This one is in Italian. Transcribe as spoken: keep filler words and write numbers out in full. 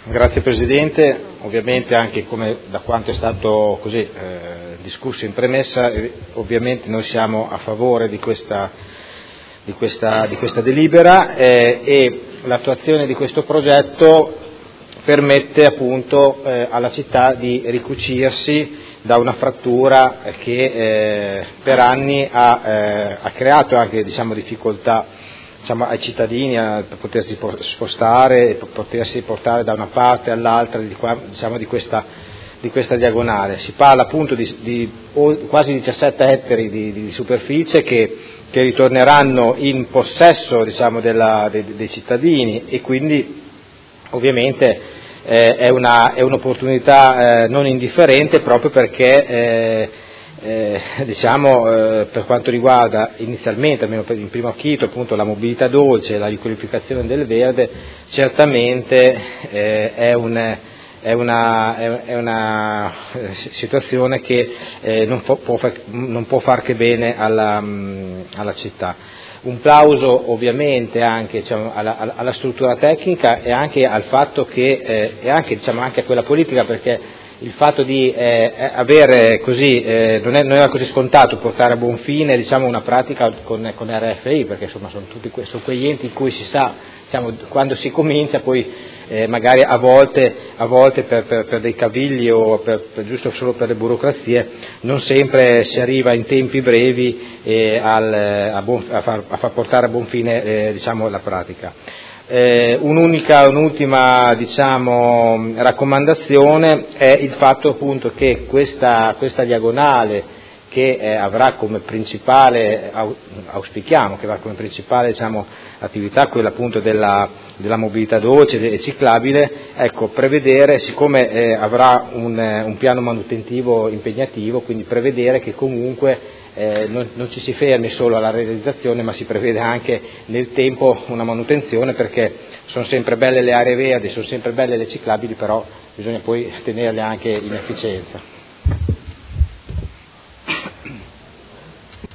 Grazie Presidente, ovviamente anche come da quanto è stato così eh, discusso in premessa, eh, ovviamente noi siamo a favore di questa, di questa, di questa delibera eh, e l'attuazione di questo progetto permette appunto eh, alla città di ricucirsi da una frattura che eh, per anni ha, eh, ha creato anche diciamo, difficoltà diciamo, ai cittadini a potersi spostare e potersi portare da una parte all'altra di, qua, diciamo, di, questa, di questa diagonale. Si parla appunto di, di quasi diciassette ettari di, di superficie che, che ritorneranno in possesso diciamo, della, dei, dei cittadini e quindi ovviamente eh, è, una, è un'opportunità eh, non indifferente proprio perché eh, Eh, diciamo eh, per quanto riguarda inizialmente, almeno per il primo acchito, appunto la mobilità dolce, la riqualificazione del verde, certamente eh, è, un, è, una, è una situazione che eh, non, può, può far, non può far che bene alla, alla città. Un plauso ovviamente anche diciamo, alla, alla struttura tecnica e anche al fatto che, eh, e anche, diciamo, anche a quella politica, perché il fatto di eh, avere così, eh, non, è, non era così scontato portare a buon fine diciamo, una pratica con, con R F I, perché insomma sono tutti sono quegli enti in cui si sa, diciamo, quando si comincia poi eh, magari a volte, a volte per, per, per dei cavilli o per, per, giusto solo per le burocrazie non sempre si arriva in tempi brevi eh, al, a, buon, a, far, a far portare a buon fine eh, diciamo, la pratica. Eh, un'unica, un'ultima diciamo, raccomandazione è il fatto appunto che questa, questa diagonale che eh, avrà come principale, auspichiamo che avrà come principale diciamo, attività quella appunto della, della mobilità dolce e ciclabile, ecco, prevedere, siccome eh, avrà un, un piano manutentivo impegnativo, quindi prevedere che comunque Eh, non, non ci si fermi solo alla realizzazione, ma si prevede anche nel tempo una manutenzione, perché sono sempre belle le aree verdi, sono sempre belle le ciclabili, però bisogna poi tenerle anche in efficienza.